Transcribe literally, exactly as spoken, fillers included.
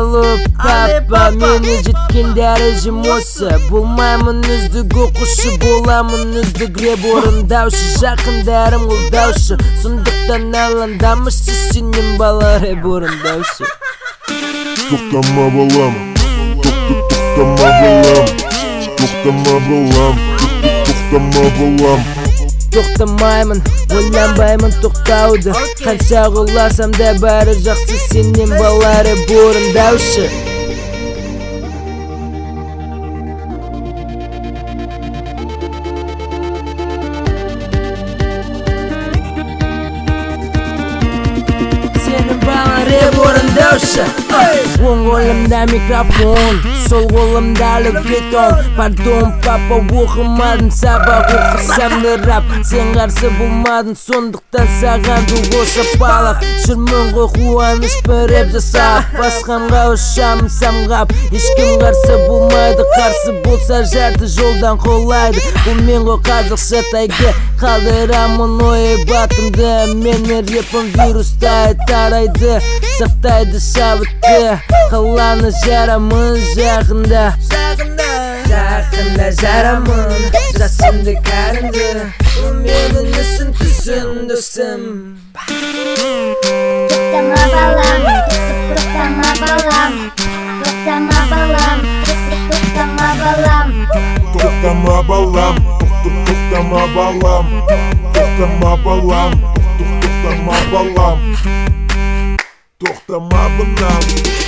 Алло папа, мені жеткен дәрежем осы. Болмаймын үздік оқушы, боламын үздік рэп орындаушы. Жақындарым қолдаушы, сондықтан алаңдамашы, сенен бала рэп орындаушы. Тоқтама балам, тоқтама балам, тоқтама балам, тоқтама балам. Тоқтамаймын, ойланбаймын тоқтауды. Қанша құласам да бәрі жақсы, сенен бала рэп орындаушы. Сенен бала рэп орындаушы. Оң қолымда микрофон, сол қолымда лүкетон. Пардон папа, оқымадым сабақ, оқысам да рап. Сен қарсы болмадың, сондықтан саған дуғо шапалақ. Жүрмін ғой қуаныш бір рэп жасап, басқанға ұшамын самғап. Ешкім қарсы болмайды, қарсы болса жарты жолдан қолайды. Бұл мен ғой қазақша тайге қалдырамын ой батымды. Мені репім вирустай тарайды, сақтайды шабытты. Қаланы жарамын жақында, жақында жарамын жасымды кәрімді. Менің үсін түсін досым. Тоқтама балам, тоқтама балам, тоқтама балам, тоқтама балам. Тоқтама балам, тоқтама балам, тоқтама балам, тоқтама балам. Тоқтама балам.